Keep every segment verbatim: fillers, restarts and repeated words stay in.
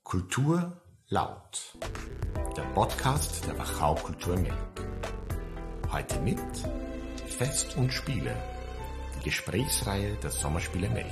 Kultur laut. Der Podcast der Wachau Kultur Melk. Heute mit Fest und Spiele. Die Gesprächsreihe der Sommerspiele Melk.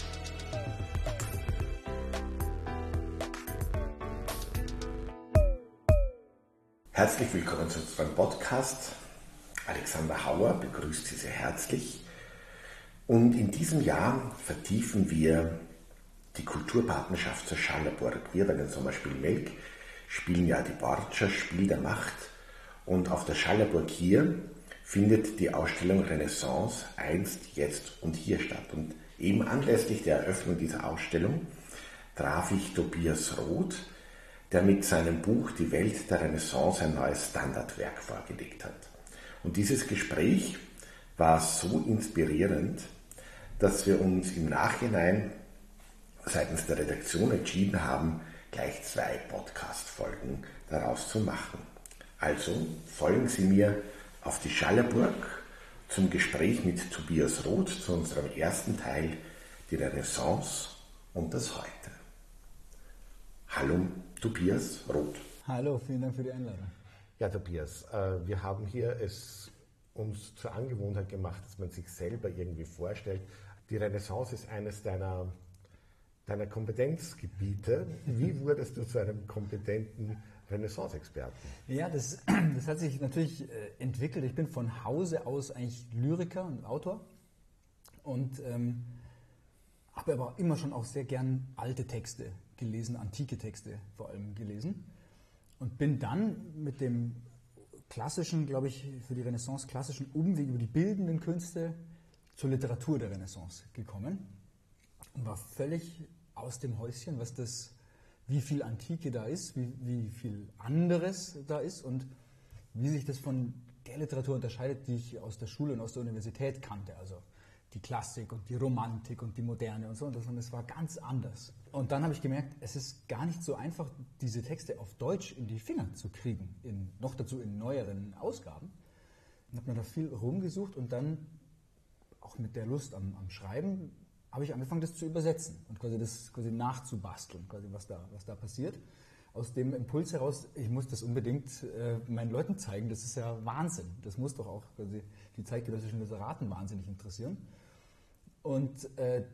Herzlich willkommen zu unserem Podcast. Alexander Hauer begrüßt Sie sehr herzlich. Und in diesem Jahr vertiefen wir die Kulturpartnerschaft zur Schallerburg. Wir bei den Sommerspielen Melk spielen ja die Borgia Spiel der Macht. Und auf der Schallerburg hier findet die Ausstellung Renaissance einst, jetzt und hier statt. Und eben anlässlich der Eröffnung dieser Ausstellung traf ich Tobias Roth, der mit seinem Buch Die Welt der Renaissance ein neues Standardwerk vorgelegt hat. Und dieses Gespräch war so inspirierend, dass wir uns im Nachhinein seitens der Redaktion entschieden haben, gleich zwei Podcast-Folgen daraus zu machen. Also folgen Sie mir auf die Schallerburg zum Gespräch mit Tobias Roth zu unserem ersten Teil, die Renaissance und das Heute. Hallo Tobias Roth. Hallo, vielen Dank für die Einladung. Ja, Tobias, wir haben hier es uns zur Angewohnheit gemacht, dass man sich selber irgendwie vorstellt. Die Renaissance ist eines deiner, deiner Kompetenzgebiete. Wie wurdest du zu einem kompetenten Renaissance-Experten? Ja, das, das hat sich natürlich entwickelt. Ich bin von Hause aus eigentlich Lyriker und Autor und ähm, habe aber immer schon auch sehr gern alte Texte gelesen, antike Texte vor allem gelesen und bin dann mit dem klassischen, glaube ich, für die Renaissance klassischen Umweg über die bildenden Künste zur Literatur der Renaissance gekommen und war völlig aus dem Häuschen, was das, wie viel Antike da ist, wie, wie viel anderes da ist und wie sich das von der Literatur unterscheidet, die ich aus der Schule und aus der Universität kannte. Also die Klassik und die Romantik und die Moderne und so. Und das war ganz anders. Und dann habe ich gemerkt, es ist gar nicht so einfach, diese Texte auf Deutsch in die Finger zu kriegen, in, noch dazu in neueren Ausgaben. Und habe mir da viel rumgesucht und dann auch mit der Lust am, am Schreiben habe ich angefangen, das zu übersetzen und quasi das quasi nachzubasteln, quasi was da, was da passiert. Aus dem Impuls heraus, ich muss das unbedingt äh, meinen Leuten zeigen, das ist ja Wahnsinn. Das muss doch auch quasi die zeitgenössischen Literaten wahnsinnig interessieren. Und äh,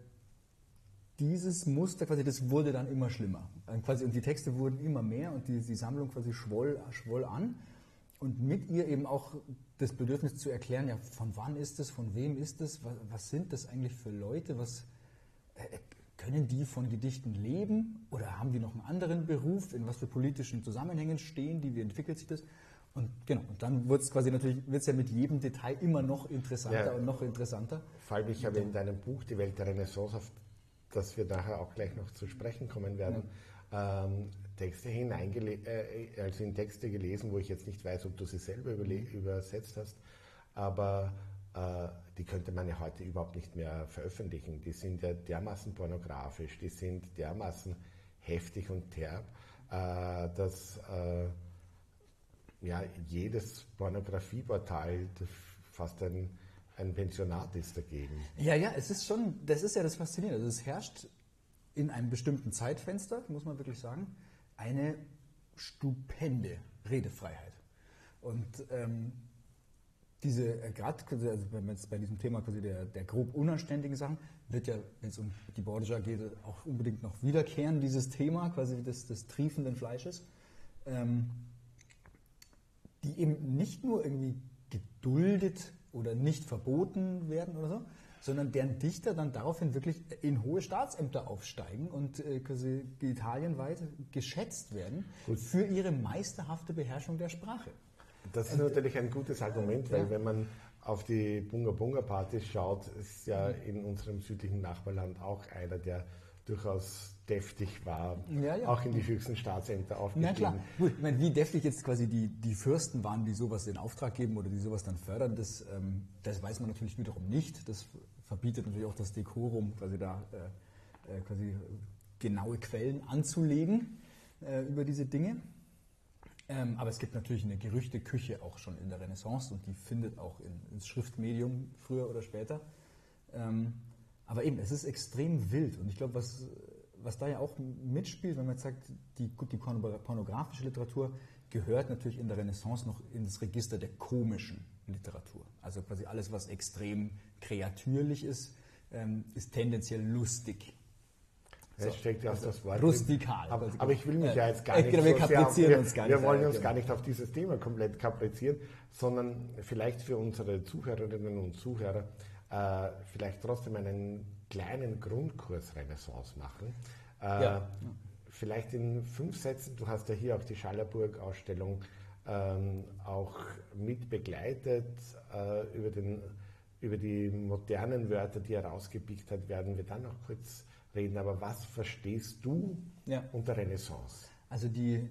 dieses Muster, quasi, das wurde dann immer schlimmer. Und, quasi, und die Texte wurden immer mehr und die, die Sammlung quasi schwoll, schwoll an. Und mit ihr eben auch das Bedürfnis zu erklären, ja, von wann ist es, von wem ist es, was, was sind das eigentlich für Leute, was äh, können die von Gedichten leben oder haben die noch einen anderen Beruf, in was für politischen Zusammenhängen stehen die, wie entwickelt sich das? Und genau, und dann wird es quasi natürlich, wird es ja mit jedem Detail immer noch interessanter ja, und noch interessanter. Vor allem, ich habe in deinem Buch Die Welt der Renaissance, auf das wir nachher auch gleich noch zu sprechen kommen werden, ja. ähm, Texte hineingele- äh, also in Texte gelesen, wo ich jetzt nicht weiß, ob du sie selber überle- übersetzt hast, aber äh, die könnte man ja heute überhaupt nicht mehr veröffentlichen. Die sind ja dermaßen pornografisch, die sind dermaßen heftig und derb, äh, dass äh, ja, jedes Pornografieportal fast ein, ein Pensionat ist dagegen. Ja, ja, es ist schon, das ist ja das Faszinierende. Also es herrscht in einem bestimmten Zeitfenster, muss man wirklich sagen, eine stupende Redefreiheit. Und ähm, diese, äh, gerade also wenn man jetzt bei diesem Thema quasi der, der grob unanständigen Sachen, wird ja, wenn es um die Borgia geht, auch unbedingt noch wiederkehren, dieses Thema quasi des, des triefenden Fleisches. Ähm, die eben nicht nur irgendwie geduldet oder nicht verboten werden oder so, sondern deren Dichter dann daraufhin wirklich in hohe Staatsämter aufsteigen und äh, quasi italienweit geschätzt werden Gut. für ihre meisterhafte Beherrschung der Sprache. Das ist und, natürlich ein gutes Argument, weil ja. wenn man auf die Bunga-Bunga-Partys schaut, ist ja in unserem südlichen Nachbarland auch einer, der durchaus deftig war, ja, ja. auch in die höchsten Staatsämter aufgestiegen. Na klar, gut, ich meine, wie deftig jetzt quasi die, die Fürsten waren, die sowas in Auftrag geben oder die sowas dann fördern, das, ähm, das weiß man natürlich wiederum nicht. Das verbietet natürlich auch das Dekorum, quasi da äh, quasi genaue Quellen anzulegen äh, über diese Dinge. Ähm, aber es gibt natürlich eine Gerüchteküche auch schon in der Renaissance und die findet auch in, ins Schriftmedium früher oder später. Ähm, aber eben, es ist extrem wild und ich glaube, was was da ja auch mitspielt, wenn man jetzt sagt, die, die pornografische Literatur gehört natürlich in der Renaissance noch ins Register der komischen Literatur. Also quasi alles, was extrem kreatürlich ist, ähm, ist tendenziell lustig. Es so, steckt ja auch das Wort. Rustikal. Aber, aber ich will mich äh, ja jetzt gar nicht genau, wir so sehr auf, wir, uns gar wir nicht, wollen uns genau. gar nicht auf dieses Thema komplett kaprizieren, sondern vielleicht für unsere Zuhörerinnen und Zuhörer äh, vielleicht trotzdem einen kleinen Grundkurs Renaissance machen. Äh, ja. Vielleicht in fünf Sätzen, du hast ja hier auch die Schallerburg-Ausstellung ähm, auch mit begleitet, äh, über, den, über die modernen Wörter, die herausgepickt hat, werden wir dann noch kurz reden. Aber was verstehst du ja. unter Renaissance? Also die,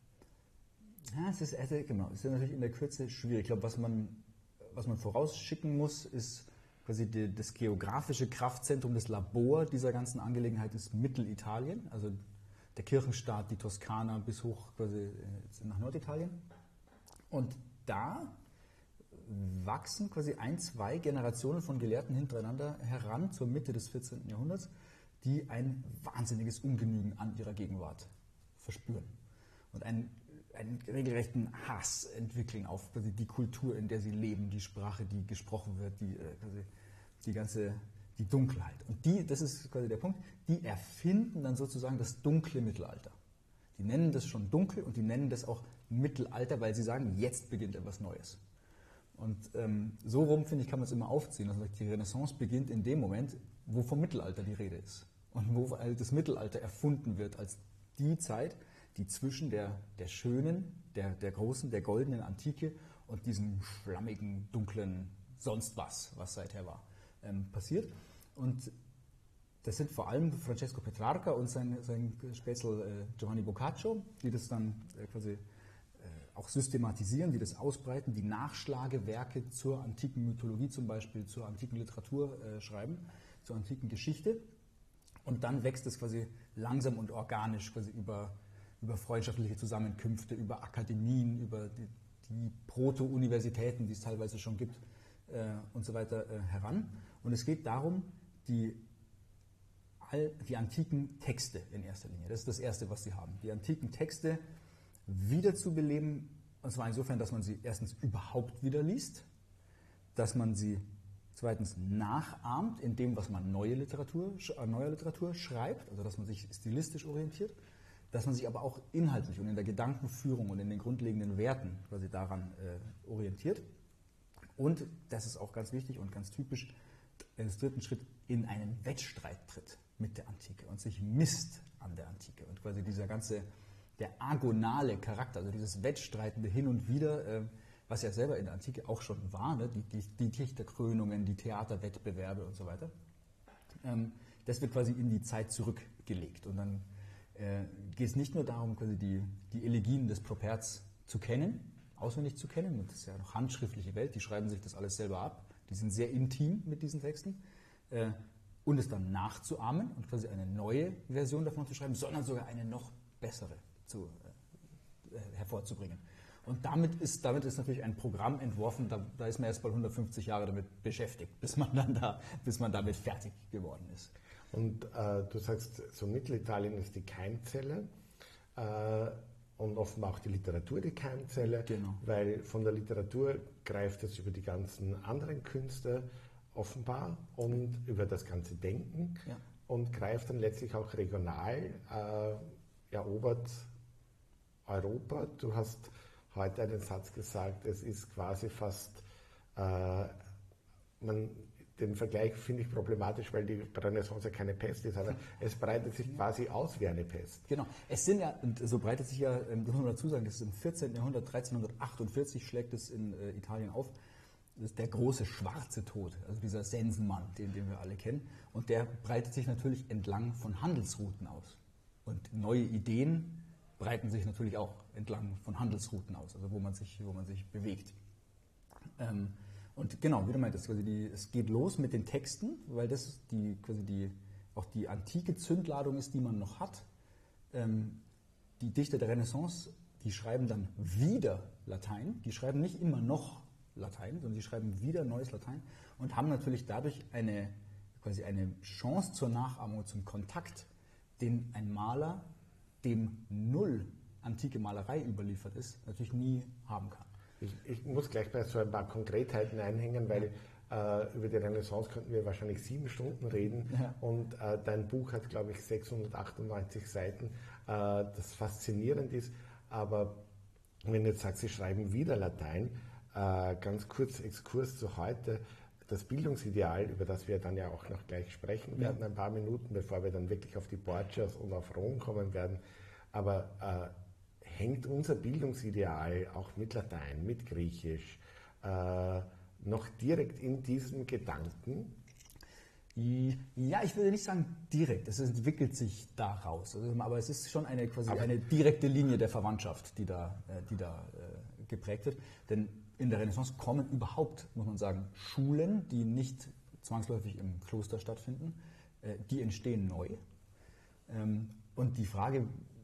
ja, es ist, also, genau, es ist natürlich in der Kürze schwierig. Ich glaube, was man, was man vorausschicken muss, ist quasi die, das geografische Kraftzentrum, das Labor dieser ganzen Angelegenheit ist Mittelitalien, also der Kirchenstaat, die Toskana bis hoch quasi nach Norditalien. Und da wachsen quasi ein, zwei Generationen von Gelehrten hintereinander heran zur Mitte des vierzehnten Jahrhunderts, die ein wahnsinniges Ungenügen an ihrer Gegenwart verspüren und einen, einen regelrechten Hass entwickeln auf quasi die Kultur, in der sie leben, die Sprache, die gesprochen wird, die, quasi die ganze die Dunkelheit. Und die, das ist quasi der Punkt, die erfinden dann sozusagen das dunkle Mittelalter. Die nennen das schon dunkel und die nennen das auch Mittelalter, weil sie sagen, jetzt beginnt etwas Neues. Und ähm, so rum, finde ich, kann man es immer aufziehen. Also die Renaissance beginnt in dem Moment, wo vom Mittelalter die Rede ist. Und wo das Mittelalter erfunden wird als die Zeit, die zwischen der, der schönen, der, der großen, der goldenen Antike und diesem schlammigen, dunklen sonst was, was seither war, ähm, passiert. Und das sind vor allem Francesco Petrarca und sein, sein Spätzle äh, Giovanni Boccaccio, die das dann äh, quasi äh, auch systematisieren, die das ausbreiten, die Nachschlagewerke zur antiken Mythologie zum Beispiel, zur antiken Literatur äh, schreiben, zur antiken Geschichte. Und dann wächst es quasi langsam und organisch quasi über, über freundschaftliche Zusammenkünfte, über Akademien, über die, die Proto-Universitäten, die es teilweise schon gibt äh, und so weiter äh, heran. Und es geht darum, die, all, die antiken Texte in erster Linie, das ist das Erste, was sie haben, die antiken Texte wiederzubeleben, und zwar insofern, dass man sie erstens überhaupt wieder liest, dass man sie zweitens nachahmt in dem, was man neue Literatur, neuer Literatur schreibt, also dass man sich stilistisch orientiert, dass man sich aber auch inhaltlich und in der Gedankenführung und in den grundlegenden Werten quasi daran äh, orientiert. Und, das ist auch ganz wichtig und ganz typisch, als dritten Schritt in einen Wettstreit tritt mit der Antike und sich misst an der Antike. Und quasi dieser ganze, der agonale Charakter, also dieses Wettstreitende hin und wieder, äh, was ja selber in der Antike auch schon war, ne? die, die, die Dichterkrönungen, die Theaterwettbewerbe und so weiter, ähm, das wird quasi in die Zeit zurückgelegt. Und dann äh, geht es nicht nur darum, quasi die, die Elegien des Properz zu kennen, auswendig zu kennen, und das ist ja noch handschriftliche Welt, die schreiben sich das alles selber ab, die sind sehr intim mit diesen Texten, äh, und es dann nachzuahmen und quasi eine neue Version davon zu schreiben, sondern sogar eine noch bessere zu, äh, hervorzubringen. Und damit ist, damit ist natürlich ein Programm entworfen, da, da ist man erst mal hundertfünfzig Jahre damit beschäftigt, bis man dann da, bis man damit fertig geworden ist. Und äh, du sagst, so Mittelitalien ist die Keimzelle äh, und offenbar auch die Literatur die Keimzelle, genau. Weil von der Literatur greift es über die ganzen anderen Künste offenbar und über das ganze Denken, ja. Und greift dann letztlich auch regional, äh, erobert Europa. Du hast heute einen Satz gesagt, es ist quasi fast, äh, man, den Vergleich finde ich problematisch, weil die Renaissance ja keine Pest ist, aber es breitet sich quasi aus wie eine Pest. Genau, es sind ja, und so breitet sich ja, das muss man dazu sagen, das ist im vierzehnten Jahrhundert, dreizehnhundertachtundvierzig schlägt es in äh, Italien auf, das ist der große schwarze Tod, also dieser Sensenmann, den, den wir alle kennen, und der breitet sich natürlich entlang von Handelsrouten aus. Und neue Ideen breiten sich natürlich auch entlang von Handelsrouten aus, also wo man sich, wo man sich bewegt. Ähm, und genau, wie du meintest, quasi die, es geht los mit den Texten, weil das die, quasi die, auch die antike Zündladung ist, die man noch hat. Ähm, die Dichter der Renaissance, die schreiben dann wieder Latein, die schreiben nicht immer noch Latein, sondern die schreiben wieder neues Latein und haben natürlich dadurch eine, quasi eine Chance zur Nachahmung, zum Kontakt den ein Maler, dem null antike Malerei überliefert ist, natürlich nie haben kann. Ich, ich muss gleich bei so ein paar Konkretheiten einhängen, weil äh, über die Renaissance könnten wir wahrscheinlich sieben Stunden reden Ja. und äh, dein Buch hat, glaube ich, sechshundertachtundneunzig Seiten, äh, das faszinierend ist, aber wenn du jetzt sagst, Sie schreiben wieder Latein, äh, ganz kurz Exkurs zu heute, das Bildungsideal, über das wir dann ja auch noch gleich sprechen werden, ein paar Minuten, bevor wir dann wirklich auf die Borgias und auf Rom kommen werden, aber äh, hängt unser Bildungsideal auch mit Latein, mit Griechisch, äh, noch direkt in diesem Gedanken? Ja, ich würde nicht sagen direkt, es entwickelt sich daraus, also, aber es ist schon eine, quasi aber eine direkte Linie der Verwandtschaft, die da, äh, die da äh, geprägt wird. Denn in der Renaissance kommen überhaupt, muss man sagen, Schulen, die nicht zwangsläufig im Kloster stattfinden, äh, die entstehen neu. Ähm, und die Frage,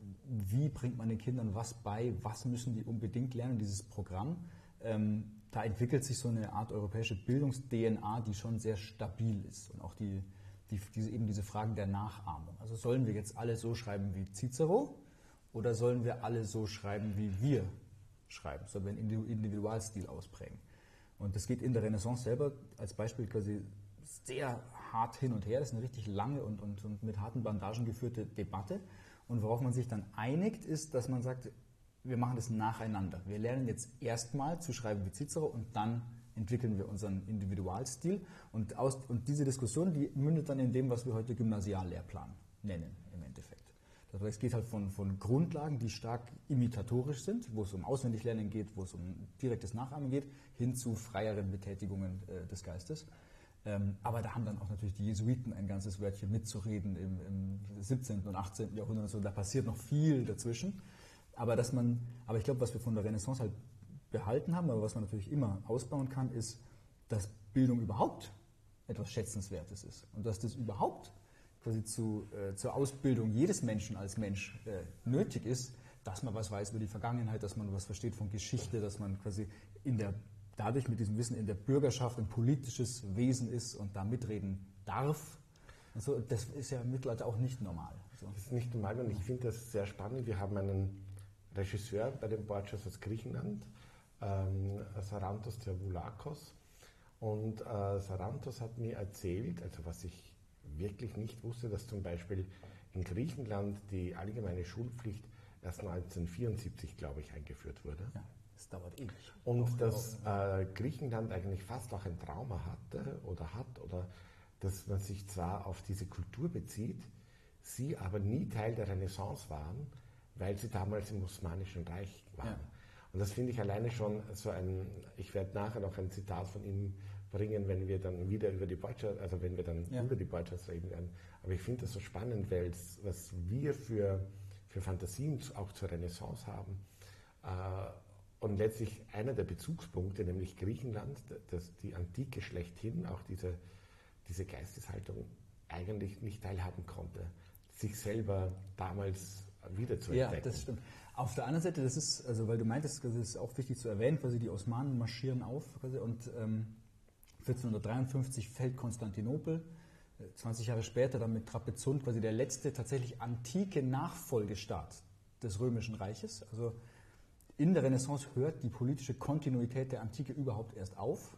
wie bringt man den Kindern was bei, was müssen die unbedingt lernen, dieses Programm, ähm, da entwickelt sich so eine Art europäische Bildungs-D N A, die schon sehr stabil ist. Und auch die, die, diese, eben diese Fragen der Nachahmung. Also sollen wir jetzt alle so schreiben wie Cicero oder sollen wir alle so schreiben, wie wir schreiben? Sollen wir einen Individualstil ausprägen? Und das geht in der Renaissance selber als Beispiel quasi sehr hart hin und her. Das ist eine richtig lange und, und, und mit harten Bandagen geführte Debatte. Und worauf man sich dann einigt, ist, dass man sagt, wir machen das nacheinander. Wir lernen jetzt erstmal zu schreiben wie Cicero und dann entwickeln wir unseren Individualstil. Und, aus, und diese Diskussion, die mündet dann in dem, was wir heute Gymnasiallehrplan nennen im Endeffekt. Das heißt, es geht halt von, von Grundlagen, die stark imitatorisch sind, wo es um Auswendiglernen geht, wo es um direktes Nachahmen geht, hin zu freieren Betätigungen äh, des Geistes. Ähm, aber da haben dann auch natürlich die Jesuiten ein ganzes Wörtchen mitzureden im, im siebzehnten und achtzehnten Jahrhundert. So, da passiert noch viel dazwischen. Aber, dass man, aber ich glaube, was wir von der Renaissance halt behalten haben, aber was man natürlich immer ausbauen kann, ist, dass Bildung überhaupt etwas Schätzenswertes ist. Und dass das überhaupt quasi zu, äh, zur Ausbildung jedes Menschen als Mensch äh, nötig ist, dass man was weiß über die Vergangenheit, dass man was versteht von Geschichte, dass man quasi in der, dadurch mit diesem Wissen in der Bürgerschaft ein politisches Wesen ist und da mitreden darf. Also das ist ja im Mittelalter auch nicht normal. So. Das ist nicht normal und ich finde das sehr spannend. Wir haben einen Regisseur bei den Borgias aus Griechenland, ähm, Sarantos Theovoulakos. Und äh, Sarantos hat mir erzählt, also was ich wirklich nicht wusste, dass zum Beispiel in Griechenland die allgemeine Schulpflicht erst neunzehnhundertvierundsiebzig, glaube ich, eingeführt wurde. Ja, das dauert ewig. Und auch, dass auch, äh, Griechenland eigentlich fast auch ein Trauma hatte oder hat, oder dass man sich zwar auf diese Kultur bezieht, sie aber nie Teil der Renaissance waren, weil sie damals im Osmanischen Reich waren. Ja. Und das finde ich alleine schon so ein, ich werde nachher noch ein Zitat von ihm bringen, wenn wir dann wieder über die Borgias, also wenn wir dann ja. über die Borgias reden werden. Aber ich finde das so spannend, weil es, was wir für, für Fantasien auch zur Renaissance haben, äh, und letztlich einer der Bezugspunkte, nämlich Griechenland, das die Antike schlechthin, auch diese, diese Geisteshaltung eigentlich nicht teilhaben konnte, sich selber damals wieder zu entdecken. Ja, das stimmt. Auf der anderen Seite, das ist, also weil du meintest, das ist auch wichtig zu erwähnen, quasi die Osmanen marschieren auf quasi, und ähm, vierzehnhundertdreiundfünfzig fällt Konstantinopel, zwanzig Jahre später dann mit Trapezunt quasi der letzte tatsächlich antike Nachfolgestaat des Römischen Reiches. Also in der Renaissance hört die politische Kontinuität der Antike überhaupt erst auf.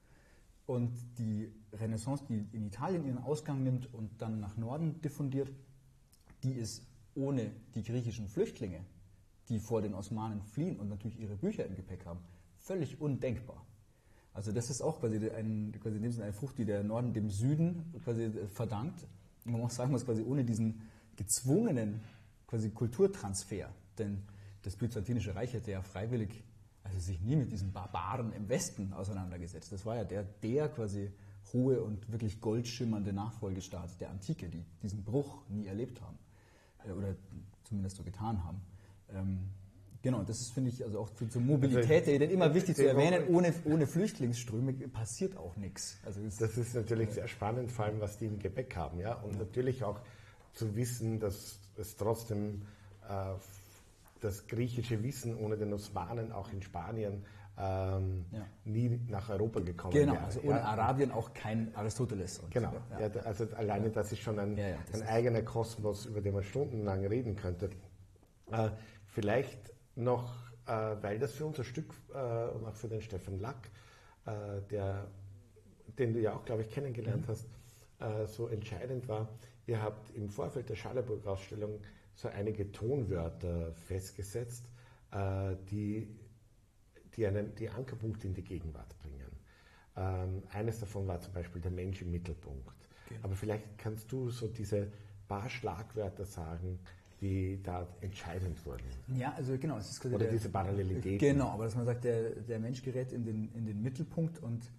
Und die Renaissance, die in Italien ihren Ausgang nimmt und dann nach Norden diffundiert, die ist ohne die griechischen Flüchtlinge, die vor den Osmanen fliehen und natürlich ihre Bücher im Gepäck haben, völlig undenkbar. Also das ist auch quasi, ein, quasi in dem Sinne eine Frucht, die der Norden dem Süden quasi verdankt. Und man muss sagen, muss quasi ohne diesen gezwungenen quasi Kulturtransfer, denn das Byzantinische Reich hätte ja freiwillig also sich nie mit diesen Barbaren im Westen auseinandergesetzt. Das war ja der, der quasi hohe und wirklich goldschimmernde Nachfolgestaat der Antike, die diesen Bruch nie erlebt haben. Oder zumindest so getan haben. Ähm, genau, das ist, finde ich, also auch zur Mobilität, also, immer wichtig zu erwähnen, ohne, ohne Flüchtlingsströme passiert auch nichts. Also das, das ist natürlich äh, sehr spannend, vor allem, was die im Gepäck haben. Ja? Und ja. natürlich auch zu wissen, dass es trotzdem äh, das griechische Wissen ohne den Osmanen auch in Spanien ähm, ja. nie nach Europa gekommen genau, wäre. Also ohne ja. Arabien auch kein Aristoteles. Und genau, ja. Ja, also alleine das ist schon ein, ja, das ein ist eigener Kosmos, über den man stundenlang reden könnte. Äh, vielleicht noch, äh, weil das für unser Stück äh, und auch für den Stefan Lack, äh, der, den du ja auch, glaube ich, kennengelernt mhm. hast, äh, so entscheidend war. Ihr habt im Vorfeld der Schallerburg-Ausstellung so einige Tonwörter festgesetzt, äh, die, die einen die Ankerpunkte in die Gegenwart bringen. Ähm, eines davon war zum Beispiel der Mensch im Mittelpunkt. Genau. Aber vielleicht kannst du so diese paar Schlagwörter sagen, die da entscheidend wurden. Ja, also genau. Es ist quasi Oder der, diese Parallelität. Genau, aber dass man sagt, der, der Mensch gerät in den, in den Mittelpunkt und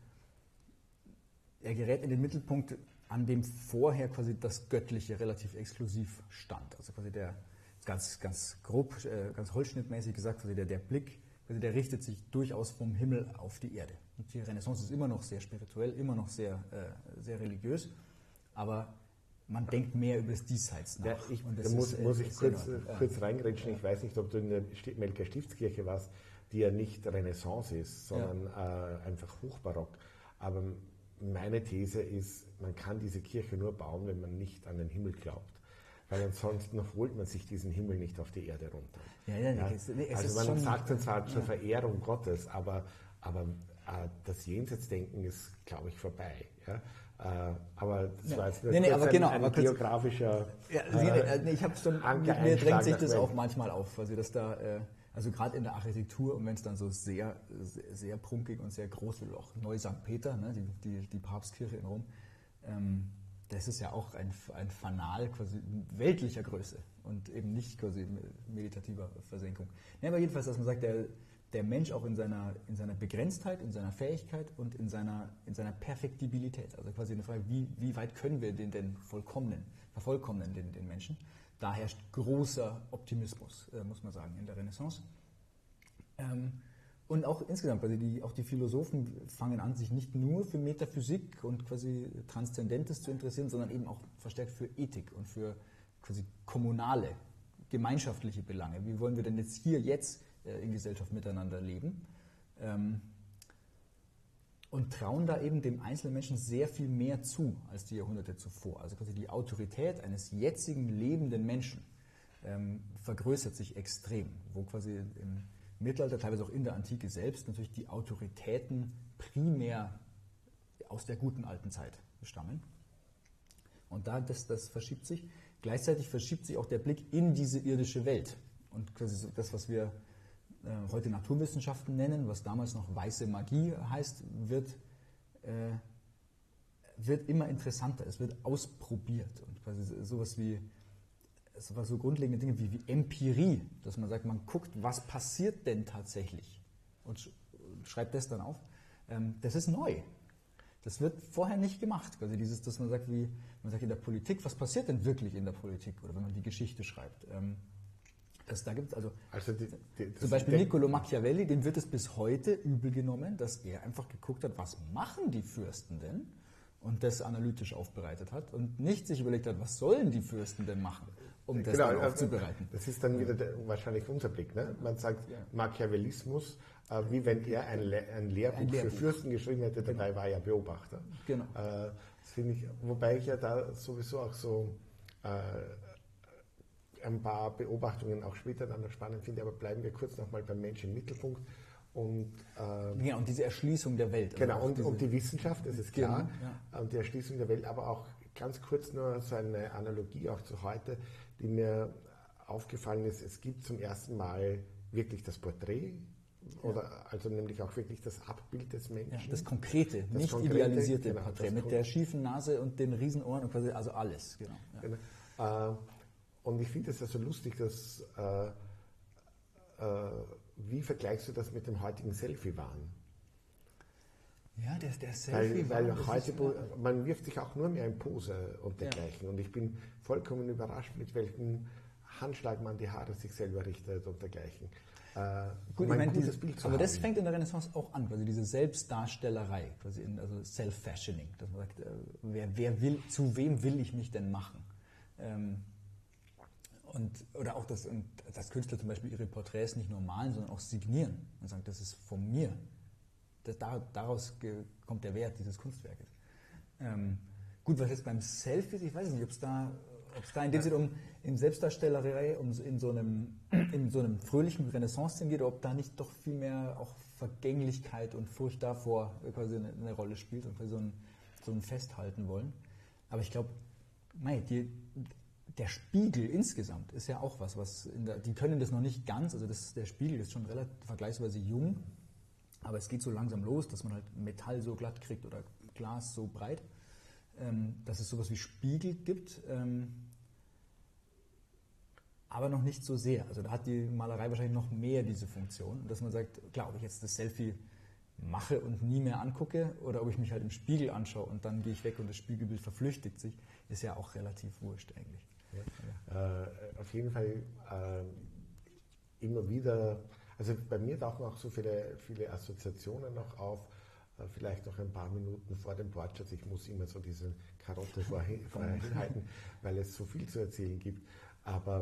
er gerät in den Mittelpunkt, an dem vorher quasi das Göttliche relativ exklusiv stand. Also quasi der, ganz, ganz grob, ganz holzschnittmäßig gesagt, quasi der, der Blick, quasi der richtet sich durchaus vom Himmel auf die Erde. Und die Renaissance ist immer noch sehr spirituell, immer noch sehr, äh, sehr religiös, aber man denkt mehr über das Diesseits nach. Ja, ich, und das da muss, ist, muss ich kurz, äh, kurz reingrätschen. Ich weiß nicht, ob du in der Melker Stiftskirche warst, die ja nicht Renaissance ist, sondern ja. äh, einfach hochbarock. Aber meine These ist, man kann diese Kirche nur bauen, wenn man nicht an den Himmel glaubt. Weil ansonsten holt man sich diesen Himmel nicht auf die Erde runter. Ja, ja, ja? Es, es also man schon, sagt dann zwar zur ja. Verehrung Gottes, aber, aber äh, das Jenseitsdenken ist, glaube ich, vorbei. Ja? Äh, aber das ja. war jetzt nee, nee, aber ein, genau, ein aber geografischer ja, äh, nee, ich habe schon, mir drängt sich das auch manchmal auf, also dass da, äh, also gerade in der Architektur und wenn es dann so sehr, sehr, sehr prunkig und sehr groß wird, auch Neu-Sankt Peter, ne, die, die, die Papstkirche in Rom, ähm, das ist ja auch ein, ein Fanal quasi weltlicher Größe und eben nicht quasi meditativer Versenkung. Ja, aber jedenfalls, dass man sagt, der, der Mensch auch in seiner, in seiner Begrenztheit, in seiner Fähigkeit und in seiner, in seiner Perfektibilität, also quasi eine Frage, wie, wie weit können wir den denn vollkommnen, vervollkommnen, den, den Menschen? Da herrscht großer Optimismus, äh, muss man sagen, in der Renaissance. Ähm, Und auch insgesamt, also die, auch die Philosophen fangen an, sich nicht nur für Metaphysik und quasi Transzendentes zu interessieren, sondern eben auch verstärkt für Ethik und für quasi kommunale, gemeinschaftliche Belange. Wie wollen wir denn jetzt hier, jetzt äh, in Gesellschaft miteinander leben? Ähm, und trauen da eben dem einzelnen Menschen sehr viel mehr zu als die Jahrhunderte zuvor. Also quasi die Autorität eines jetzigen lebenden Menschen ähm, vergrößert sich extrem, wo quasi im Mittelalter, teilweise auch in der Antike selbst, natürlich die Autoritäten primär aus der guten alten Zeit stammen. Und da das, das verschiebt sich. Gleichzeitig verschiebt sich auch der Blick in diese irdische Welt. Und quasi das, was wir äh, heute Naturwissenschaften nennen, was damals noch weiße Magie heißt, wird, äh, wird immer interessanter. Es wird ausprobiert. Und quasi sowas wie Es war so grundlegende Dinge wie, wie Empirie, dass man sagt, man guckt, was passiert denn tatsächlich und sch schreibt das dann auf. Ähm, das ist neu. Das wird vorher nicht gemacht. Also dieses, dass man sagt, wie man sagt in der Politik, was passiert denn wirklich in der Politik oder wenn man die Geschichte schreibt. Ähm, das, da gibt also, also die, die, zum Beispiel Niccolò Machiavelli, dem wird es bis heute übel genommen, dass er einfach geguckt hat, was machen die Fürsten denn? Und das analytisch aufbereitet hat und nicht sich überlegt hat, was sollen die Fürsten denn machen, um das genau, dann aufzubereiten. Das ist dann wieder der, wahrscheinlich unser Blick. Ne? Man sagt ja. Machiavellismus, äh, wie wenn er ein, Le ein, Lehrbuch ein Lehrbuch für Fürsten geschrieben hätte, dabei genau. war er Beobachter. Genau. Äh, das finde ich, wobei ich ja da sowieso auch so äh, ein paar Beobachtungen auch später dann noch spannend finde, aber bleiben wir kurz nochmal beim Menschen im Mittelpunkt. Und, ähm, ja, und diese Erschließung der Welt. Also genau, und, und die Wissenschaft, das ist klar, genau, ja. und die Erschließung der Welt, aber auch ganz kurz nur so eine Analogie auch zu heute, die mir aufgefallen ist, es gibt zum ersten Mal wirklich das Porträt, ja. oder also nämlich auch wirklich das Abbild des Menschen. Ja, das konkrete, das nicht konkrete, idealisierte genau, Porträt, mit der schiefen Nase und den Riesenohren, und quasi, also alles. Genau, ja. genau. Äh, und ich finde es also lustig, dass äh, äh, wie vergleichst du das mit dem heutigen Selfie-Wahn? Ja, der, der Selfie-Wahn. Weil, weil heute, ist, man wirft sich auch nur mehr in Pose und dergleichen. Ja. Und ich bin vollkommen überrascht, mit welchem Handschlag man die Haare sich selber richtet und dergleichen. Äh, Gut, um ich meine, dieses Bild zu aber haben. Das fängt in der Renaissance auch an, quasi diese Selbstdarstellerei, quasi in, also Self-Fashioning, dass man sagt, äh, wer, wer will, zu wem will ich mich denn machen? Ähm, Und, oder auch, dass, und, dass Künstler zum Beispiel ihre Porträts nicht nur malen, sondern auch signieren und sagen, das ist von mir. Das, daraus kommt der Wert dieses Kunstwerkes. Ähm, gut, was jetzt beim Selfie, ich weiß nicht, ob es da, ob's da in dem Sinne um in Selbstdarstellerei, um in so einem, in so einem fröhlichen Renaissance-Sinn geht, oder ob da nicht doch viel mehr auch Vergänglichkeit und Furcht davor quasi eine, eine Rolle spielt und quasi so ein, so ein Festhalten wollen. Aber ich glaube, die der Spiegel insgesamt ist ja auch was, was in der, die können das noch nicht ganz, also das, der Spiegel ist schon relativ vergleichsweise jung, aber es geht so langsam los, dass man halt Metall so glatt kriegt oder Glas so breit, ähm, dass es sowas wie Spiegel gibt, ähm, aber noch nicht so sehr. Also da hat die Malerei wahrscheinlich noch mehr diese Funktion, dass man sagt, klar, ob ich jetzt das Selfie mache und nie mehr angucke oder ob ich mich halt im Spiegel anschaue und dann gehe ich weg und das Spiegelbild verflüchtigt sich, ist ja auch relativ wurscht eigentlich. Ja. Äh, auf jeden Fall äh, immer wieder, also bei mir tauchen auch so viele, viele Assoziationen noch auf, äh, vielleicht noch ein paar Minuten vor dem Portrait. Ich muss immer so diese Karotte vorher, vorher hinhalten, weil es so viel zu erzählen gibt. Aber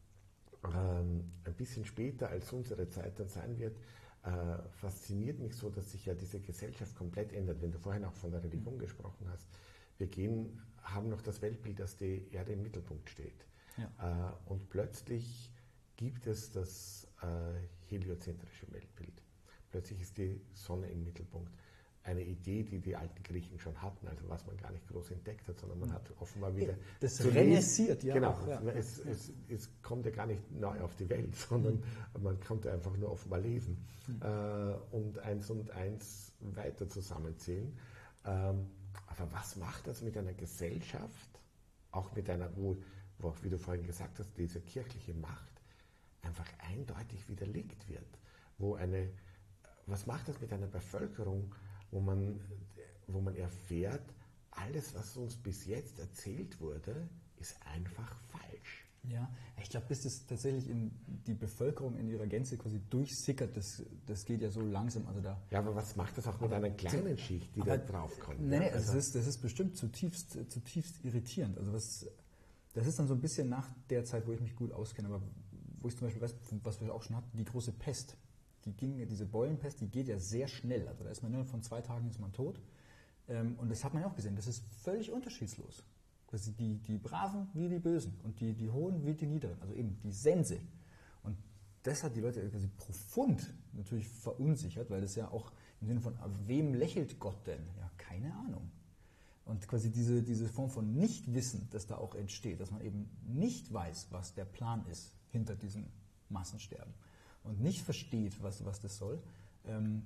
ähm, ein bisschen später, als unsere Zeit dann sein wird, äh, fasziniert mich so, dass sich ja diese Gesellschaft komplett ändert. Wenn du vorhin auch von der Religion gesprochen hast, wir gehen, haben noch das Weltbild, dass die Erde im Mittelpunkt steht. Ja. Äh, und plötzlich gibt es das äh, heliozentrische Weltbild. Plötzlich ist die Sonne im Mittelpunkt. Eine Idee, die die alten Griechen schon hatten, also was man gar nicht groß entdeckt hat, sondern man hat offenbar wieder... Das renaissiert, ja. Genau, auch, ja. Es, es, es kommt ja gar nicht neu auf die Welt, sondern mhm. man konnte einfach nur offenbar lesen mhm. äh, und eins und eins weiter zusammenzählen. Ähm, aber was macht das mit einer Gesellschaft, auch mit einer, wo, wo auch, wie du vorhin gesagt hast, diese kirchliche Macht einfach eindeutig widerlegt wird? Wo eine, was macht das mit einer Bevölkerung, wo man, wo man erfährt, alles, was uns bis jetzt erzählt wurde, ist einfach falsch? Ja, ich glaube, bis das tatsächlich in die Bevölkerung in ihrer Gänze quasi durchsickert, das, das geht ja so langsam. Also da, ja, aber was macht das auch mit einer kleinen Schicht, die da draufkommt? Nein, ja? nee, also das, ist, das ist bestimmt zutiefst, zutiefst irritierend. Also was, das ist dann so ein bisschen nach der Zeit, wo ich mich gut auskenne, aber wo ich zum Beispiel weiß, was wir auch schon hatten, die große Pest. Die ging, diese Beulenpest, die geht ja sehr schnell. Also da ist man innerhalb von zwei Tagen ist man tot. Und das hat man ja auch gesehen, das ist völlig unterschiedslos. Also die, die Braven wie die Bösen und die, die Hohen wie die Niederen, also eben die Sense. Und das hat die Leute quasi profund natürlich verunsichert, weil das ja auch im Sinne von, wem lächelt Gott denn? Ja, keine Ahnung. Und quasi diese, diese Form von Nichtwissen, das da auch entsteht, dass man eben nicht weiß, was der Plan ist hinter diesem Massensterben und nicht versteht, was, was das soll, ähm,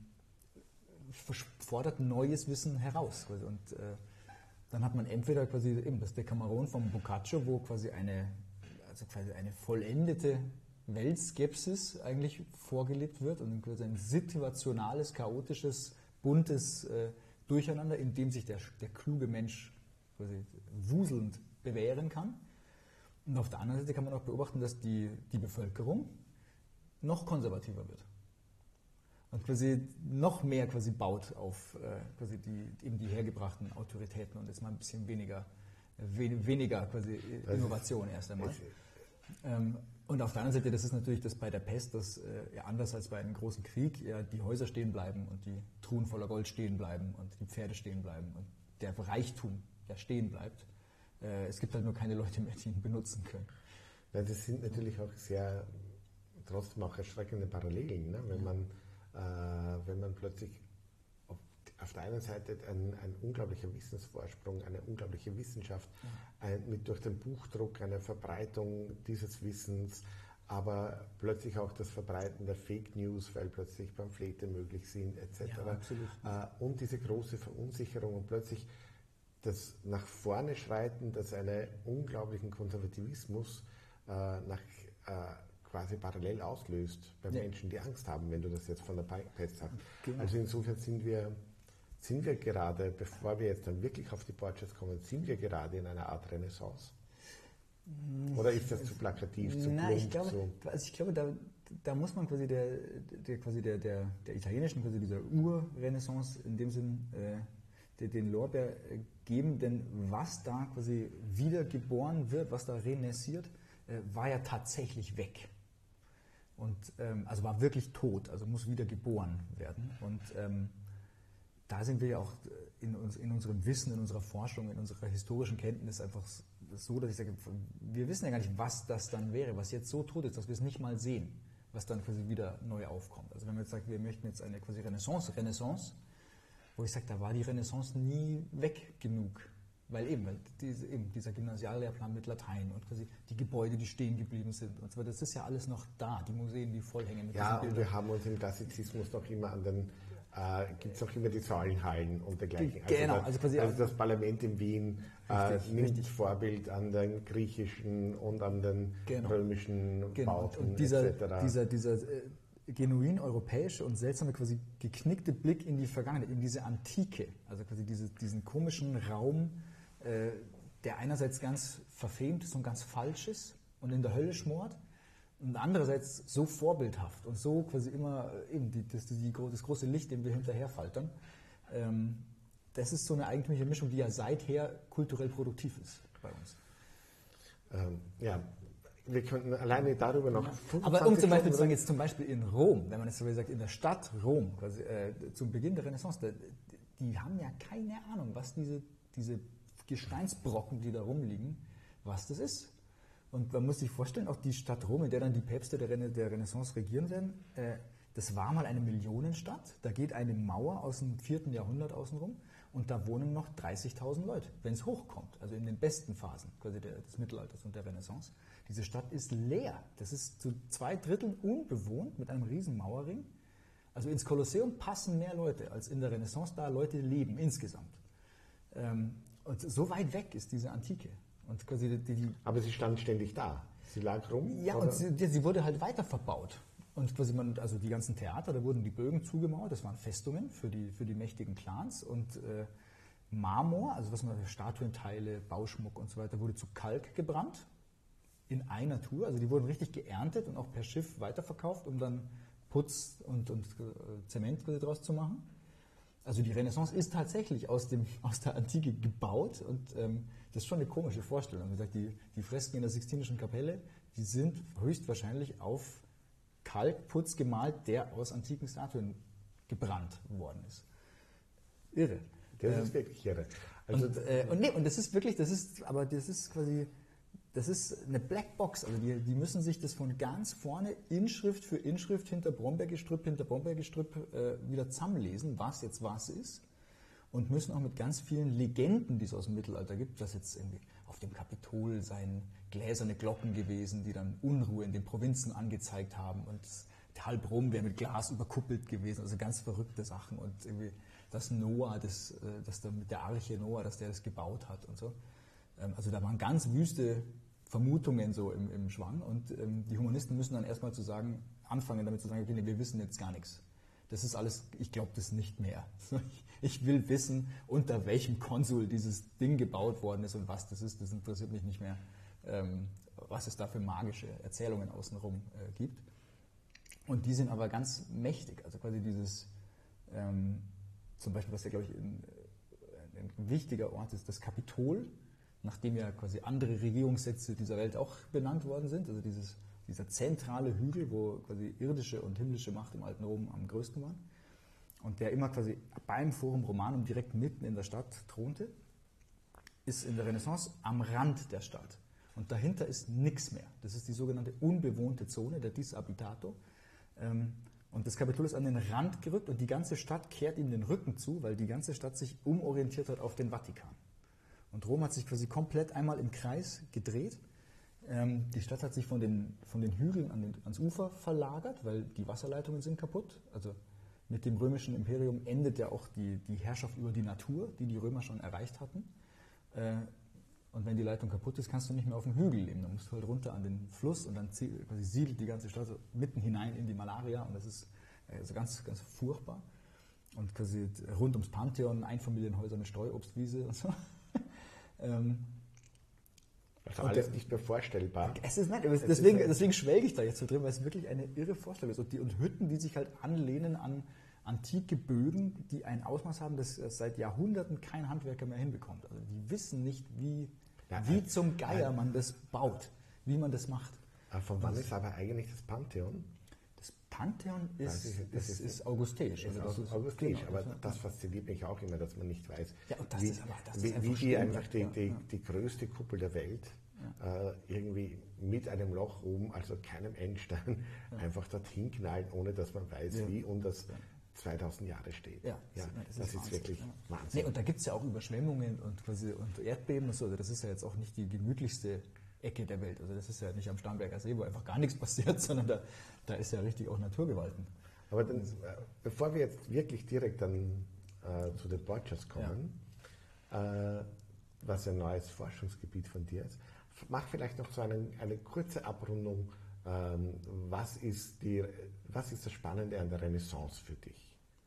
fordert neues Wissen heraus. Und äh, dann hat man entweder quasi eben das Decameron vom Boccaccio, wo quasi eine, also quasi eine vollendete Weltskepsis eigentlich vorgelebt wird und quasi ein situationales, chaotisches, buntes äh, Durcheinander, in dem sich der, der kluge Mensch quasi wuselnd bewähren kann. Und auf der anderen Seite kann man auch beobachten, dass die, die Bevölkerung noch konservativer wird. Und quasi noch mehr quasi baut auf äh, quasi die, eben die hergebrachten Autoritäten und jetzt mal ein bisschen weniger, we, weniger quasi Innovation erst einmal. Ähm, und auf der anderen Seite, das ist natürlich das bei der Pest, dass äh, ja, anders als bei einem großen Krieg ja, die Häuser stehen bleiben und die Truhen voller Gold stehen bleiben und die Pferde stehen bleiben und der Reichtum ja stehen bleibt. Äh, es gibt halt nur keine Leute mehr, die ihn benutzen können. Ja, das sind natürlich auch sehr, trotzdem auch erschreckende Parallelen, ne? Wenn man wenn man plötzlich auf, auf der einen Seite ein, ein unglaublicher Wissensvorsprung, eine unglaubliche Wissenschaft, ein, mit durch den Buchdruck eine Verbreitung dieses Wissens, aber plötzlich auch das Verbreiten der Fake News, weil plötzlich Pamphlete möglich sind, et cetera. Ja, äh, und diese große Verunsicherung und plötzlich das nach vorne schreiten, das einen unglaublichen Konservativismus äh, nach äh, quasi parallel auslöst bei ja. Menschen, die Angst haben, wenn du das jetzt von der Pest hast. Genau. Also insofern sind wir, sind wir gerade, bevor wir jetzt dann wirklich auf die Portraits kommen, sind wir gerade in einer Art Renaissance? Oder ist das zu plakativ, zu Nein, plump? Ich glaube, so? also ich glaube da, da muss man quasi der, der, quasi der, der, der italienischen, quasi dieser Ur-Renaissance in dem Sinn äh, den Lorbeer geben, denn was da quasi wiedergeboren wird, was da renaissiert, äh, war ja tatsächlich weg. Und ähm, also war wirklich tot, also muss wieder geboren werden. Und ähm, da sind wir ja auch in, uns, in unserem Wissen, in unserer Forschung, in unserer historischen Kenntnis einfach so, dass ich sage, wir wissen ja gar nicht, was das dann wäre, was jetzt so tot ist, dass wir es nicht mal sehen, was dann quasi wieder neu aufkommt. Also wenn man jetzt sagt, wir möchten jetzt eine quasi Renaissance, Renaissance, wo ich sage, da war die Renaissance nie weg genug. Weil eben, weil diese, eben dieser Gymnasiallehrplan mit Latein und quasi die Gebäude, die stehen geblieben sind und so weiter, das ist ja alles noch da, die Museen, die vollhängen mit ja, diesen und Bildern. wir haben uns im Klassizismus noch immer an den, äh, gibt es noch immer die Säulenhallen und dergleichen. Also genau, das, also quasi also das Parlament in Wien richtig, äh, nimmt richtig. Vorbild an den griechischen und an den Genau. römischen Genau. Bauten und dieser, et cetera. dieser, dieser äh, genuin europäische und seltsame, quasi geknickte Blick in die Vergangenheit, in diese Antike, also quasi diese, diesen komischen Raum, äh, der einerseits ganz verfemt ist und ganz falsch ist und in der Hölle schmort und andererseits so vorbildhaft und so quasi immer eben die, das, die, das große Licht, dem wir hinterherfaltern. Ähm, das ist so eine eigentümliche Mischung, die ja seither kulturell produktiv ist bei uns. Ähm, ja, wir könnten alleine darüber noch. Aber um zum Beispiel zu sagen, jetzt zum Beispiel in Rom, wenn man jetzt so sagt, in der Stadt Rom, quasi, äh, zum Beginn der Renaissance, da, die haben ja keine Ahnung, was diese, diese Gesteinsbrocken, die da rumliegen, was das ist. Und man muss sich vorstellen, auch die Stadt Rom, in der dann die Päpste der, Rena- der Renaissance regieren werden, äh, das war mal eine Millionenstadt. Da geht eine Mauer aus dem vierten Jahrhundert außenrum und da wohnen noch dreißigtausend Leute, wenn es hochkommt, also in den besten Phasen quasi der, des Mittelalters und der Renaissance. Diese Stadt ist leer. Das ist zu zwei Dritteln unbewohnt mit einem riesen Mauerring. Also ins Kolosseum passen mehr Leute, als in der Renaissance da Leute leben insgesamt. Ähm, Und so weit weg ist diese Antike. Und quasi die, die Aber sie stand ständig da. Sie lag rum? ja, oder? und sie, die, sie wurde halt weiter verbaut. Und quasi man, also die ganzen Theater, da wurden die Bögen zugemauert, das waren Festungen für die, für die mächtigen Clans. Und äh, Marmor, also was man, Statuenteile, Bauschmuck und so weiter, wurde zu Kalk gebrannt. In einer Tour. Also die wurden richtig geerntet und auch per Schiff weiterverkauft, um dann Putz und, und äh, Zement quasi draus zu machen. Also die Renaissance ist tatsächlich aus, dem, aus der Antike gebaut und ähm, das ist schon eine komische Vorstellung. Wie gesagt, die, die Fresken in der Sixtinischen Kapelle, die sind höchstwahrscheinlich auf Kalkputz gemalt, der aus antiken Statuen gebrannt worden ist. Irre. Das ähm, ist wirklich irre. Also, und, äh, und, nee, und das ist wirklich, das ist, aber das ist quasi, das ist eine Blackbox. Also die, die müssen sich das von ganz vorne Inschrift für Inschrift hinter Brombeergestrüpp, hinter Brombeergestrüpp äh, wieder zusammenlesen, was jetzt was ist. Und müssen auch mit ganz vielen Legenden, die es aus dem Mittelalter gibt, dass jetzt irgendwie auf dem Kapitol seien gläserne Glocken gewesen, die dann Unruhe in den Provinzen angezeigt haben und halb Rom wäre mit Glas überkuppelt gewesen, also ganz verrückte Sachen und irgendwie dass Noah, das, dass da mit der Arche Noah, dass der das gebaut hat und so. Also da waren ganz wüste Vermutungen so im, im Schwang und ähm, die Humanisten müssen dann erstmal zu sagen, anfangen damit zu sagen, okay, nee, wir wissen jetzt gar nichts. Das ist alles, ich glaube das nicht mehr. Ich will wissen, unter welchem Konsul dieses Ding gebaut worden ist und was das ist. Das interessiert mich nicht mehr, ähm, was es da für magische Erzählungen außenrum äh, gibt. Und die sind aber ganz mächtig. Also quasi dieses, ähm, zum Beispiel, was ja, glaube ich, ein, ein wichtiger Ort ist, das Kapitol, nachdem ja quasi andere Regierungssitze dieser Welt auch benannt worden sind. Also dieses, dieser zentrale Hügel, wo quasi irdische und himmlische Macht im alten Rom am größten waren. Und der immer quasi beim Forum Romanum direkt mitten in der Stadt thronte, ist in der Renaissance am Rand der Stadt. Und dahinter ist nichts mehr. Das ist die sogenannte unbewohnte Zone, der Disabitato. Und das Kapitol ist an den Rand gerückt und die ganze Stadt kehrt ihm den Rücken zu, weil die ganze Stadt sich umorientiert hat auf den Vatikan. Und Rom hat sich quasi komplett einmal im Kreis gedreht. Die Stadt hat sich von den, von den Hügeln an den, ans Ufer verlagert, weil die Wasserleitungen sind kaputt. Also mit dem römischen Imperium endet ja auch die, die Herrschaft über die Natur, die die Römer schon erreicht hatten. Und wenn die Leitung kaputt ist, kannst du nicht mehr auf dem Hügel leben. Dann musst du halt runter an den Fluss und dann quasi siedelt die ganze Stadt mitten hinein in die Malaria und das ist also ganz, ganz furchtbar. Und quasi rund ums Pantheon Einfamilienhäuser mit Streuobstwiese und so. ähm, Also alles nicht mehr vorstellbar. Es ist, nein, deswegen, deswegen schwelge ich da jetzt so drin, weil es wirklich eine irre Vorstellung ist. Und, die, und Hütten, die sich halt anlehnen an antike Bögen, die ein Ausmaß haben, das seit Jahrhunderten kein Handwerker mehr hinbekommt. Also die wissen nicht, wie, ja, wie zum Geier man das baut. wie man das macht. Aber von wann ist aber eigentlich das Pantheon? Das Pantheon ist, ich, das ist, ist augustäisch. Also das ist augustäisch, genau, aber das, das fasziniert mich auch immer, dass man nicht weiß, ja, und das wie, ist aber, das wie, ist einfach wie die einfach die, ja, die, ja. die größte Kuppel der Welt ja. äh, irgendwie mit einem Loch oben, also keinem Endstein, ja. einfach dorthin knallen, ohne dass man weiß, ja. wie und das zweitausend Jahre steht. Ja, ja das, das ist, ist wirklich ja. Wahnsinn. Nee, und da gibt es ja auch Überschwemmungen und, quasi, und Erdbeben und so. Also das ist ja jetzt auch nicht die gemütlichste Ecke der Welt. Also das ist ja nicht am Starnberger See, wo einfach gar nichts passiert, sondern da, da ist ja richtig auch Naturgewalten. Aber dann, bevor wir jetzt wirklich direkt dann äh, zu den Borgias kommen, ja. äh, was ein neues Forschungsgebiet von dir ist, mach vielleicht noch so eine, eine kurze Abrundung. Ähm, was, ist die, was ist das Spannende an der Renaissance für dich?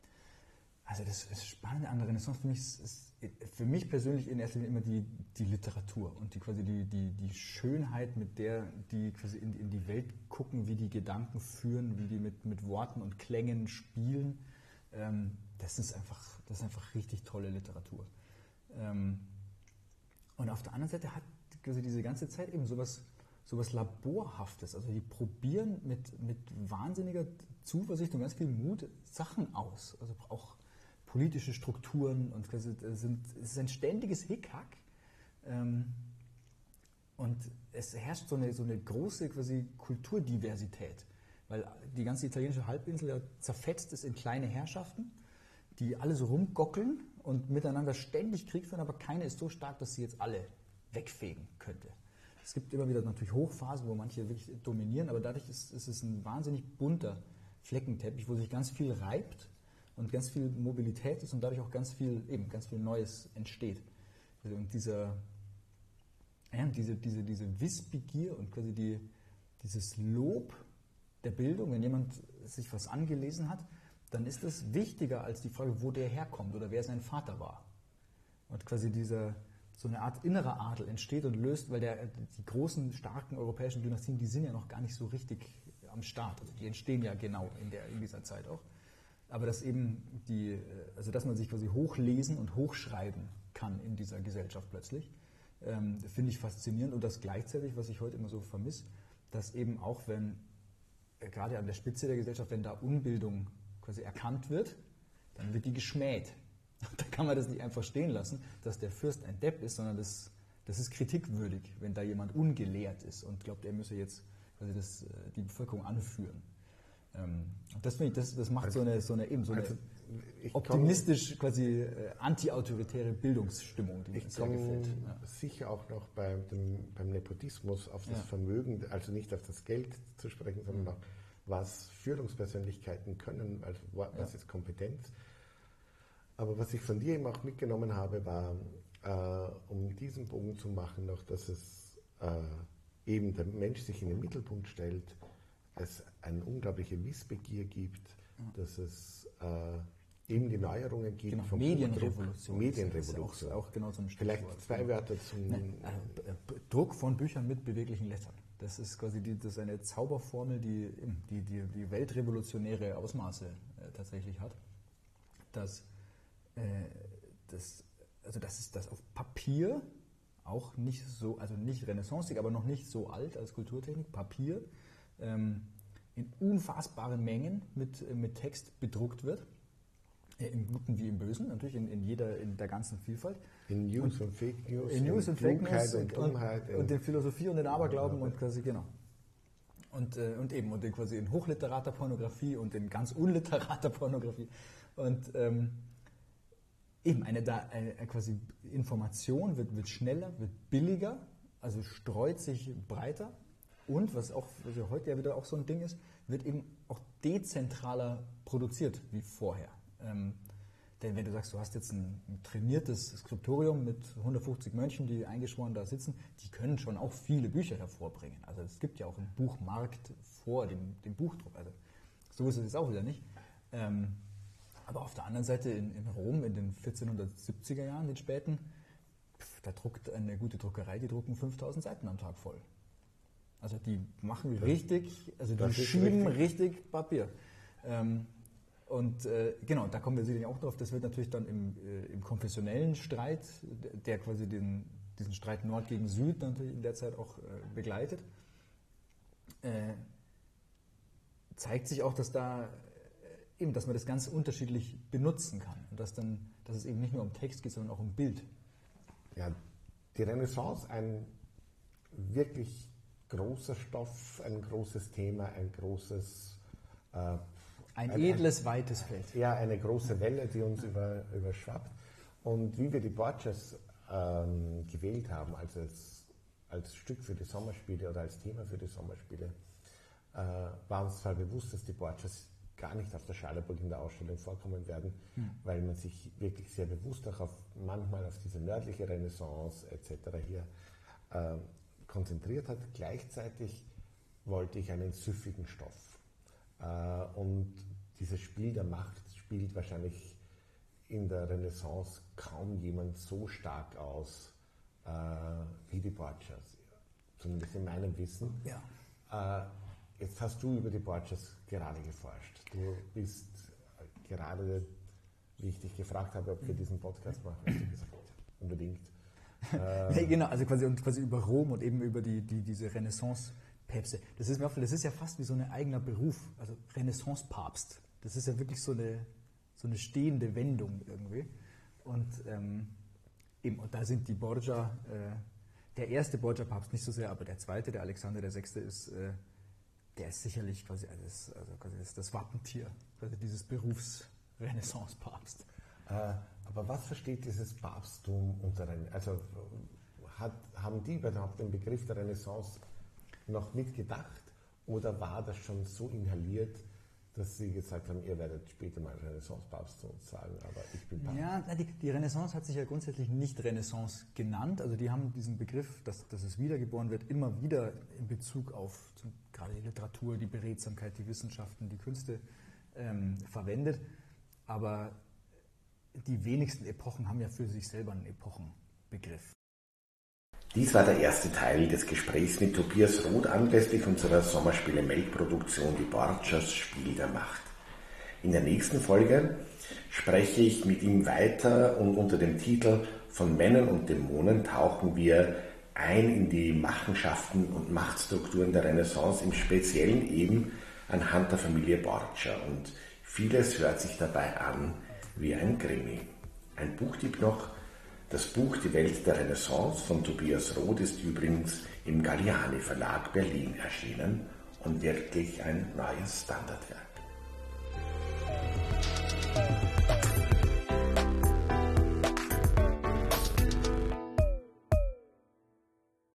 Also das, das Spannende an der Renaissance für mich ist, ist für mich persönlich in erster Linie immer die, die Literatur und die quasi die, die, die Schönheit, mit der die quasi in, in die Welt gucken, wie die Gedanken führen, wie die mit, mit Worten und Klängen spielen. Ähm, das ist einfach, das ist einfach richtig tolle Literatur. Ähm, und auf der anderen Seite hat quasi diese ganze Zeit eben sowas, sowas Laborhaftes. Also die probieren mit, mit wahnsinniger Zuversicht und ganz viel Mut Sachen aus. Also auch politische Strukturen und es ist ein ständiges Hickhack ähm, und es herrscht so eine, so eine große quasi Kulturdiversität, weil die ganze italienische Halbinsel ja zerfetzt ist in kleine Herrschaften, die alle so rumgockeln und miteinander ständig Krieg führen, aber keine ist so stark, dass sie jetzt alle wegfegen könnte. Es gibt immer wieder natürlich Hochphasen, wo manche wirklich dominieren, aber dadurch ist, ist es ein wahnsinnig bunter Fleckenteppich, wo sich ganz viel reibt und ganz viel Mobilität ist und dadurch auch ganz viel, eben ganz viel Neues entsteht. Und dieser, ja, diese, diese, diese Wissbegier und quasi die, dieses Lob der Bildung, wenn jemand sich was angelesen hat, dann ist das wichtiger als die Frage, wo der herkommt oder wer sein Vater war. Und quasi dieser, so eine Art innerer Adel entsteht und löst, weil der, die großen, starken europäischen Dynastien, die sind ja noch gar nicht so richtig am Start. Also die entstehen ja genau in, der, in dieser Zeit auch. Aber dass eben die, also dass man sich quasi hochlesen und hochschreiben kann in dieser Gesellschaft plötzlich, ähm, finde ich faszinierend und das gleichzeitig, was ich heute immer so vermisse, dass eben auch wenn, äh, gerade an der Spitze der Gesellschaft, wenn da Unbildung quasi erkannt wird, dann wird die geschmäht. Da kann man das nicht einfach stehen lassen, dass der Fürst ein Depp ist, sondern das, das ist kritikwürdig, wenn da jemand ungelehrt ist und glaubt, er müsse jetzt quasi das, die Bevölkerung anführen. Ähm, das finde ich, das, das macht also, so eine, so eine, eben so eine also optimistisch quasi äh, anti-autoritäre Bildungsstimmung, die mir sehr gefällt. Ja. Sicher auch noch bei dem, beim Nepotismus auf das ja. Vermögen, also nicht auf das Geld zu sprechen, sondern auch, was Führungspersönlichkeiten können, also was ja. ist Kompetenz. Aber was ich von dir eben auch mitgenommen habe, war, äh, um diesen Bogen zu machen, noch, dass es äh, eben der Mensch sich in den Mittelpunkt stellt, es eine unglaubliche Wissbegier gibt, ja. dass es äh, eben die Neuerungen gibt. Genau, vom Medienrevolution. Medienrevolution. Auch, auch genau zum Vielleicht zwei Wörter zum... Nein, äh, Druck von Büchern mit beweglichen Lettern. Das ist quasi die, das ist eine Zauberformel, die die, die, die weltrevolutionäre Ausmaße äh, tatsächlich hat. Dass, äh, das, also das ist das auf Papier auch nicht so, also nicht renaissancig, aber noch nicht so alt als Kulturtechnik, Papier ähm, in unfassbaren Mengen mit, mit Text bedruckt wird. Im Guten wie im Bösen, natürlich in, in jeder, in der ganzen Vielfalt. In News und, und Fake News. In News und Fake News und Dummheit. Und, und in Philosophie und in Aberglauben und quasi, genau. Und, äh, und eben, und in quasi in hochliterater Pornografie und in ganz unliterater Pornografie. Und ähm, eben eine, da, eine quasi Information wird, wird schneller, wird billiger, also streut sich breiter. Und was auch was ja heute ja wieder auch so ein Ding ist, wird eben auch dezentraler produziert wie vorher. Ähm, denn wenn du sagst, du hast jetzt ein, ein trainiertes Skriptorium mit hundertfünfzig Mönchen, die eingeschworen da sitzen, die können schon auch viele Bücher hervorbringen. Also es gibt ja auch einen Buchmarkt vor dem, dem Buchdruck. Also so ist es jetzt auch wieder nicht. Ähm, aber auf der anderen Seite in, in Rom in den vierzehnhundertsiebziger Jahren, den späten, pf, da druckt eine gute Druckerei, die drucken fünftausend Seiten am Tag voll. Also die machen das, richtig, also die schieben richtig. richtig Papier. Ähm, Und äh, genau, da kommen wir sicherlich auch drauf, das wird natürlich dann im, äh, im konfessionellen Streit, der quasi den, diesen Streit Nord gegen Süd natürlich in der Zeit auch äh, begleitet, äh, zeigt sich auch, dass da äh, eben, dass man das ganz unterschiedlich benutzen kann und dass dann, dass es eben nicht nur um Text geht, sondern auch um Bild. Ja, die Renaissance, ein wirklich großer Stoff, ein großes Thema, ein großes äh, ein, ein edles, ein, weites Feld. Ja, eine große Welle, die uns über, überschwappt. Und wie wir die Borgias ähm, gewählt haben, also als, als Stück für die Sommerspiele oder als Thema für die Sommerspiele, äh, war uns zwar bewusst, dass die Borgias gar nicht auf der Schaleburg in der Ausstellung vorkommen werden, hm. weil man sich wirklich sehr bewusst auch auf, manchmal auf diese nördliche Renaissance et cetera hier äh, konzentriert hat. Gleichzeitig wollte ich einen süffigen Stoff. Äh, und dieses Spiel der Macht spielt wahrscheinlich in der Renaissance kaum jemand so stark aus äh, wie die Borgias, zumindest in meinem Wissen. Ja. Äh, jetzt hast du über die Borgias gerade geforscht. Du bist äh, gerade, wie ich dich gefragt habe, ob wir diesen Podcast machen, hast du gesagt, unbedingt. Ähm, ja, genau, also quasi, und quasi über Rom und eben über die, die, diese Renaissance-Päpste. Das ist mir aufgefallen, das ist ja fast wie so ein eigener Beruf, also Renaissance-Papst. Das ist ja wirklich so eine so eine stehende Wendung irgendwie. Und, ähm, eben, und da sind die Borgia, äh, der erste Borgia-Papst nicht so sehr, aber der zweite, der Alexander der Sechste, ist, äh, der ist sicherlich quasi, also das, also quasi das, das Wappentier, quasi dieses Berufs Renaissance-Papst. Äh, aber was versteht dieses Papsttum unter Renaissance? Also hat, haben die überhaupt den Begriff der Renaissance noch mitgedacht oder war das schon so inhaliert, dass sie gesagt haben, ihr werdet später mal Renaissance-Papst zu uns sagen, aber ich bin Papst. Ja, die, die Renaissance hat sich ja grundsätzlich nicht Renaissance genannt. Also die haben diesen Begriff, dass, dass es wiedergeboren wird, immer wieder in Bezug auf zum, gerade die Literatur, die Beredsamkeit, die Wissenschaften, die Künste ähm, verwendet. Aber die wenigsten Epochen haben ja für sich selber einen Epochenbegriff. Dies war der erste Teil des Gesprächs mit Tobias Roth anlässlich unserer Sommerspiele-Melkproduktion Die Borgias Spiel der Macht. In der nächsten Folge spreche ich mit ihm weiter und unter dem Titel Von Männern und Dämonen tauchen wir ein in die Machenschaften und Machtstrukturen der Renaissance, im Speziellen eben anhand der Familie Borgia. Und vieles hört sich dabei an wie ein Krimi. Ein Buchtipp noch: Das Buch Die Welt der Renaissance von Tobias Roth ist übrigens im Galliani Verlag Berlin erschienen und wirklich ein neues Standardwerk.